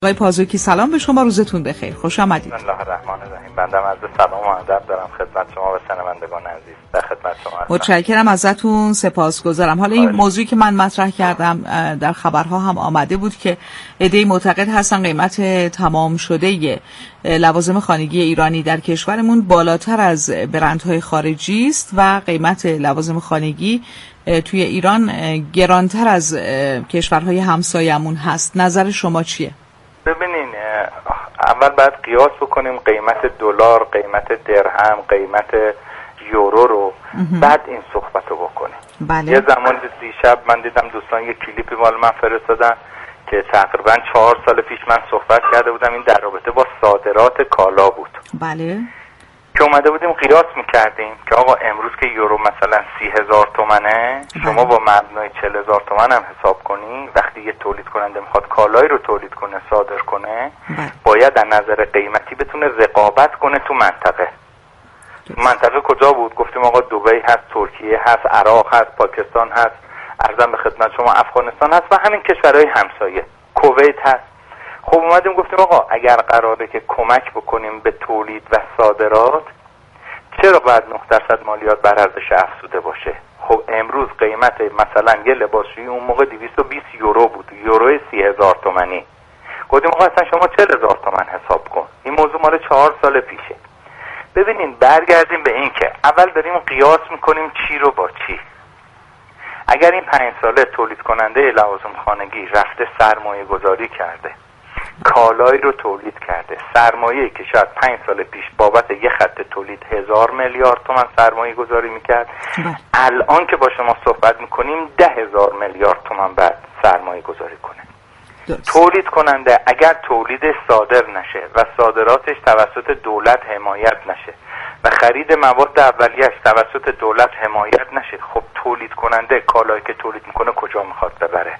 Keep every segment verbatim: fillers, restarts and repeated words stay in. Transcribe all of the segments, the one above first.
آقای پازوکی سلام به شما، روزتون بخیر، خوش آمدید. بسم الله الرحمن الرحیم. بنده عرض سلام و ادب دارم خدمت شما و شنوندگان عزیز. در خدمت شما هستم. متشکرم ازتون، سپاسگزارم. حالا این موضوعی که من مطرح کردم در خبرها هم آمده بود که عده‌ای معتقد هستن قیمت تمام شده لوازم خانگی ایرانی در کشورمون بالاتر از برندهای خارجی است و قیمت لوازم خانگی توی ایران گرانتر از کشورهای همسایه‌مون هست. نظر شما چیه؟ ببینین، اول باید قیاس بکنیم قیمت دلار، قیمت درهم، قیمت یورو رو، بعد این صحبت رو بکنیم. بله. یه زمان دیشب من دیدم دوستان یه کلیپی مال من فرستادن که تقریبا چهار سال پیش من صحبت کرده بودم، این در رابطه با صادرات کالا بود. بله. که اومده بودیم قیاس میکردیم که آقا امروز که یورو مثلا سی هزار تومنه، شما با مبنای چل هزار تومن هم حساب کنی، وقتی یه تولید کننده میخواد کالایی رو تولید کنه، صادر کنه، باید در نظر قیمتی بتونه رقابت کنه تو منطقه. منطقه کجا بود؟ گفتیم آقا دبی هست، ترکیه هست، عراق هست، پاکستان هست، عرضم به خدمت شما افغانستان هست و همین کشورهای همسایه، کویت هست. خب اومدیم گفتیم آقا اگر قراره که کمک بکنیم به تولید و صادرات، چرا باید نه درصد مالیات بر ارزش افزوده باشه؟ خب امروز قیمت مثلا یه لباسشویی اون موقع دویست و بیست یورو بود، یورو سی هزار تومانی. گفتیم آقا اصلا شما چهل هزار تومن حساب کن. این موضوع مال چهار سال پیشه. ببینین، برگردیم به این که اول داریم قیاس میکنیم چی رو با چی. اگر این پنج ساله تولید کننده لوازم خانگی رفته سرمایه گذاری کرده، کالایی رو تولید کرده، سرمایه‌ای که شاید پنج سال پیش بابت یه خط تولید هزار میلیارد تومان سرمایه گذاری میکرد، الان که با شما صحبت میکنیم ده هزار میلیارد تومان بعد سرمایه گذاری کنه. دست. تولید کننده اگر تولید صادر نشه و صادراتش توسط دولت حمایت نشه و خرید مواد اولیه‌اش توسط دولت حمایت نشه، خب تولید کننده کالایی که تولید میکنه کجا میخواد ببره؟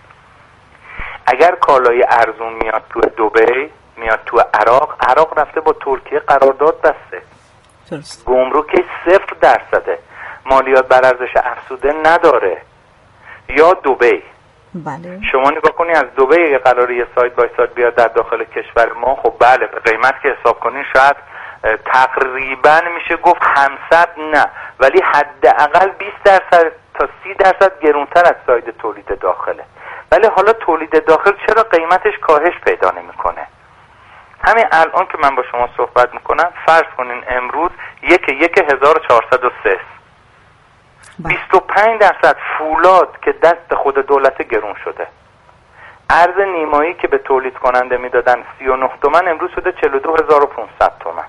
اگر کالای ارزون میاد تو دبی، میاد تو عراق، عراق رفته با ترکیه قرارداد بسته، گمرک صفر درصده، مالیات بر ارزش افزوده نداره. یا دبی، بله. شما نگاه کنی از دبی اگه قراره یه سایت بای سایت بیاد در داخل کشور ما، خب بله به قیمت که حساب کنین شاید تقریبا میشه گفت همصد نه، ولی حداقل بیست درصد تا سی درصد گرونتر از سایت تولید داخله. ولی حالا تولید داخل چرا قیمتش کاهش پیدا نمیکنه؟ همین الان که من با شما صحبت میکنم، فرض کنین امروز یک یک هزار و چهارصد و سه، بیست و پنج درصد فولاد که دست خود دولت گرون شده. ارز نیمایی که به تولید کننده میدادن سی و نه تومن، امروز شده چهل و دو هزار و پانصد تومن.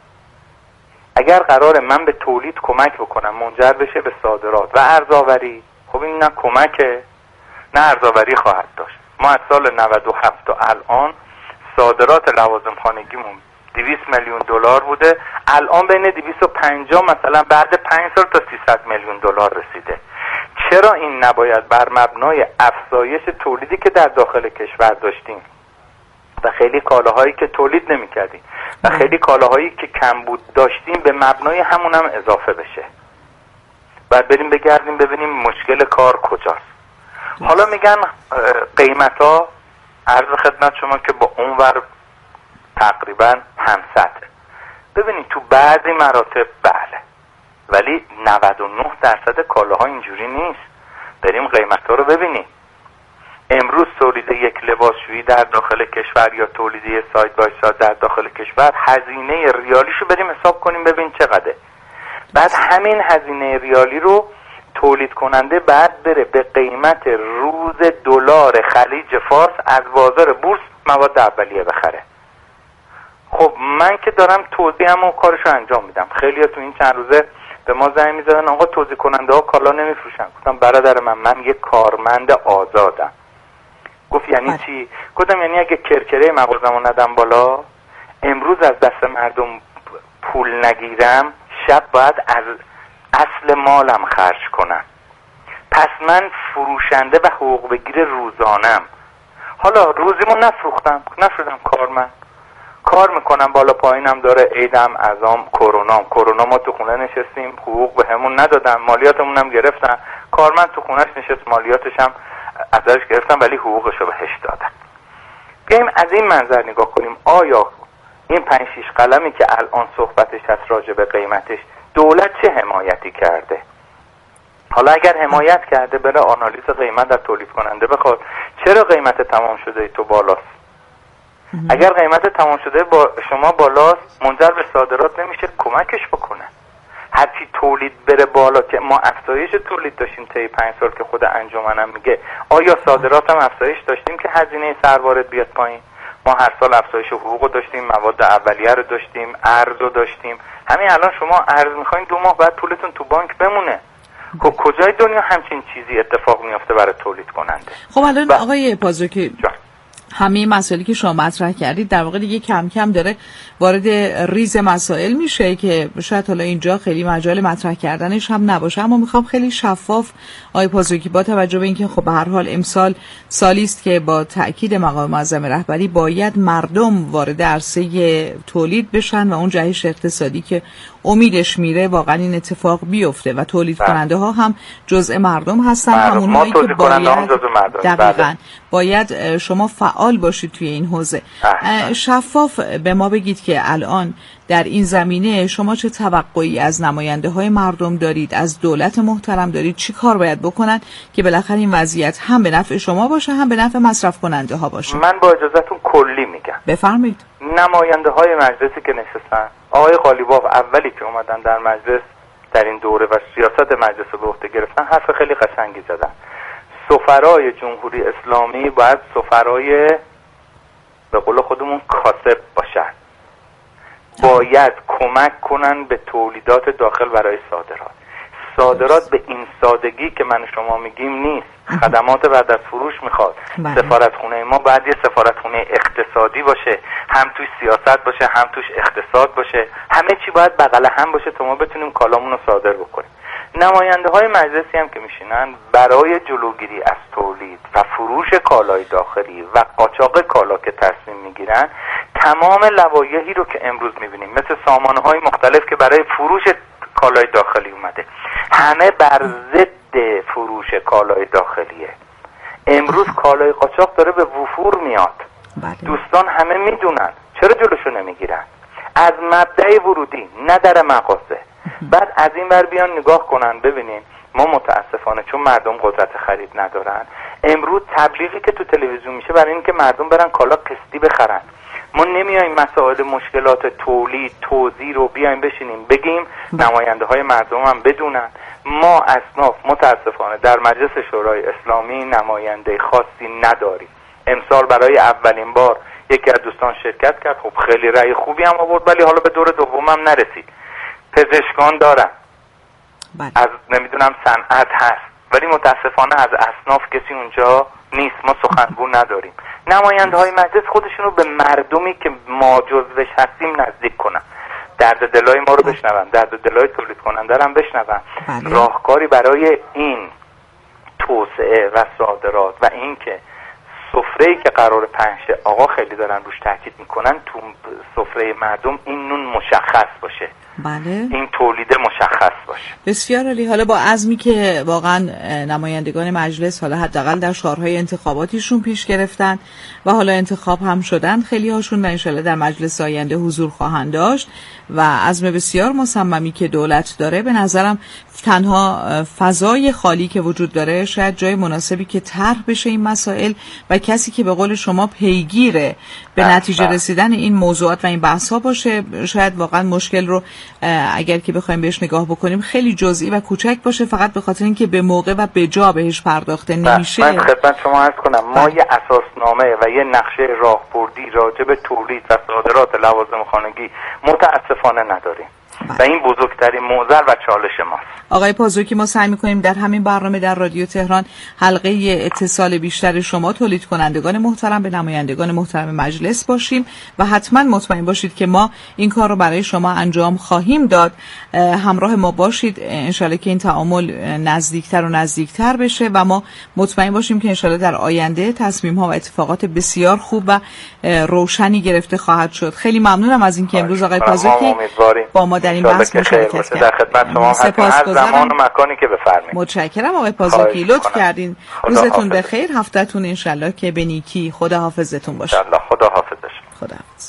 اگر قراره من به تولید کمک بکنم منجر بشه به صادرات و ارزآوری، خب این نه کمکه نه ارزآوری خواهد داشت. ما از سال نود و هفت تا الان صادرات لوازم خانگیمون دویست میلیون دلار بوده، الان بین دویست و پنجاه مثلا بعد پنج سال تا سیصد میلیون دلار رسیده. چرا این نباید بر مبنای افزایش تولیدی که در داخل کشور داشتیم و خیلی کالاهایی که تولید نمی‌کردیم و خیلی کالاهایی که کمبود داشتیم به مبنای همون هم اضافه بشه؟ بعد بریم بگردیم ببینیم مشکل کار کجاست. حالا میگن قیمت ها عرض خدمت شما که با اونور تقریبا همسطه. ببینید تو بعضی مراتب بله، ولی نود و نه درصد کالاها اینجوری نیست. بریم قیمت ها رو ببینیم. امروز تولید یک لباسشویی در داخل کشور یا تولید یک سایت بای سایت در داخل کشور، هزینه ریالیشو بریم حساب کنیم ببین چقدره. بعد همین هزینه ریالی رو تولید کننده بعد بره به قیمت روز دلار خلیج فارس از بازار بورس مواد اولیه بخره. خب من که دارم توزیعم و کارشو انجام میدم. خیلی ها تو این چند روزه به ما زنگ میزدن آقا توزیع کننده ها کالا نمیفروشن. گفتم برادر من من یک کارمند آزادم. گفت یعنی چی؟ گفتم یعنی اگه کرکره مغازمو ندم بالا، امروز از دست مردم پول نگیرم، شب باید از اصل مالم خرج کنم. پس من فروشنده و حقوق بگیر روزانم. حالا روزیمو نفروختم، نشدم کارمند، کار میکنم، بالا پایینم داره، عیدم، ازام، کرونام کرونا ما تو خونه نشستیم، حقوق به همون ندادن، مالیاتمون هم گرفتن، کارمند تو خونهش نشست، مالیاتش هم ازش گرفتن ولی حقوقشو بهش دادن. بیایم از این منظر نگاه کنیم، آیا این پنج شیش قلمی که الان صحبتش هست راجع به قیمتش دولت چه حمایتی کرده؟ حالا اگر حمایت کرده بره آنالیز قیمت در تولید کننده بخواد چرا قیمت تمام شده تو بالاست. اگر قیمت تمام شده با شما بالاست منجر به صادرات نمیشه، کمکش بکنه. هرچی تولید بره بالا که ما افزایش تولید داشتیم طی پنج سال که خود انجمنم میگه، آیا صادرات هم افزایش داشتیم که هزینه سروارد بیاد پایین؟ ما هر سال افزایش حقوق رداشتیم، مواد اولیه رو داشتیم، ارز رو داشتیم. همین الان شما ارز میخواین دو ماه بعد پولتون تو بانک بمونه. خب کجای دنیا همچین چیزی اتفاق میفته برای تولید کننده؟ خب الان ب... آقای پازوکی همه مسائلی که شما مطرح کردید در واقع دیگه کم کم داره وارد ریز مسائل میشه که شاید حالا اینجا خیلی مجال مطرح کردنش هم نباشه، اما میخوام خیلی شفاف آقای پازوکی با توجه به اینکه خب به هر حال امسال سالی است که با تاکید مقام معظم رهبری باید مردم وارد عرصه تولید بشن و اون جهش اقتصادی که امیدش میره واقعا این اتفاق بیفته و تولید کننده ها هم جزء مردم هستن، همونهایی که باید دقیقاً باید شما فعال باشید توی این حوزه. شفاف به ما بگید که الان در این زمینه شما چه توقعی از نماینده های مردم دارید، از دولت محترم دارید، چی کار باید بکنن که بالاخره این وضعیت هم به نفع شما باشه هم به نفع مصرف کننده ها باشه؟ من با اجازهتون کلی میگم. بفرمایید. نماینده های مجلسی که نشستن، آقای قالیباف اولی که اومدن در مجلس در این دوره و سیاست مجلس رو به عهده گرفتن حرف خیلی قشنگی زدن. سفرای جمهوری اسلامی باید سفرای به قول خودمون کاسب باشن، باید کمک کنن به تولیدات داخل برای صادرات. صادرات به این سادگی که من شما میگیم نیست، خدمات بعد از فروش میخواد. سفارتخونه ما باید یه سفارتخونه اقتصادی باشه، هم توش سیاست باشه هم توش اقتصاد باشه، همه چی باید بغل هم باشه تا ما بتونیم کالامون رو صادر بکنیم. نماینده های مجلسی هم که میشینن برای جلوگیری از تولید و فروش کالای داخلی و قاچاق کالا که تصمیم میگیرن، تمام لوایحی رو که امروز میبینیم مثل سامانه های مختلف که برای فروش کالای داخلی اومده، همه بر ضد فروش کالای داخلیه. امروز کالای قاچاق داره به وفور میاد. دوستان همه میدونن، چرا جلوشو نمیگیرن؟ از مبدأ ورودی نه در مغازه، بعد از این ور بیان نگاه کنن. ببینین ما متاسفانه چون مردم قدرت خرید ندارن، امروز تبلیغی که تو تلویزیون میشه برای اینکه مردم برن کالا قسطی بخرن. ما نمیایم مسائل مشکلات تولید توزیع رو بیایم بشینیم بگیم، نماینده های مردم هم بدونن. ما اصناف متاسفانه در مجلس شورای اسلامی نماینده خاصی نداریم. امسال برای اولین بار یکی از دوستان شرکت کرد، خب خیلی رأی خوبی هم آورد، ولی حالا به دور دوم هم نرسید. پزشکان دارن، بله. از نمیدونم صنعت هست، ولی متاسفانه از اصناف کسی اونجا نیست. ما سخنگو نداریم. نماینده های مجلس خودشونو به مردمی که ما جزوش هستیم نزدیک کنن، درد دلای ما رو بشنون، درد دلای تولید کننده رو هم بشنون، بله. راهکاری برای این توسعه و صادرات و این که سفره‌ای که قرار پنشه، آقا خیلی دارن روش تاکید میکنن، تو سفره مردم این نون مشخص باشه، بله. این تولید مشخص باشه. بسیار عالی. حالا با عزمی که واقعا نمایندگان مجلس حالا حداقل در شعارهای انتخاباتیشون پیش گرفتن و حالا انتخاب هم شدن، خیلی هاشون و انشالله در مجلس آینده حضور خواهند داشت و عزم بسیار مصممی که دولت داره، به نظرم تنها فضای خالی که وجود داره شاید جای مناسبی که طرح بشه این مسائل و کسی که به قول شما پیگیره به نتیجه رسیدن این موضوعات و این بحث ها باشه. شاید واقعا مشکل رو اگر که بخوایم بهش نگاه بکنیم خیلی جزئی و کوچک باشه، فقط به خاطر اینکه به موقع و به جا بهش پرداخته نمیشه. من خدمت شما عرض کنم ما یه اساسنامه و یه نقشه راهبردی راجع به تولید و صادرات لوازم خانگی متاسفانه نداریم و این بزرگترین معضل و چالش ماست. آقای پازوکی، ما سعی می‌کنیم در همین برنامه در رادیو تهران حلقه اتصال بیشتر شما تولید کنندگان محترم به نمایندگان محترم مجلس باشیم و حتما مطمئن باشید که ما این کار رو برای شما انجام خواهیم داد. همراه ما باشید انشالله که این تعامل نزدیکتر و نزدیکتر بشه و ما مطمئن باشیم که انشالله در آینده تصمیم‌ها و اتفاقات بسیار خوب و روشنی گرفته خواهد شد. خیلی ممنونم از اینکه امروز آقای پازوکی با ما در این بحث مشارکت کردین. در خدمت شما هستم از زمان و مکانی که بفرمایید. متشکرم آقای پازکی، لطف کردین. روزتون بخیر، هفته‌تون انشالله که به نیکی. خدا حافظتون باشه. انشالله. خدا حافظ. خدا حافظ.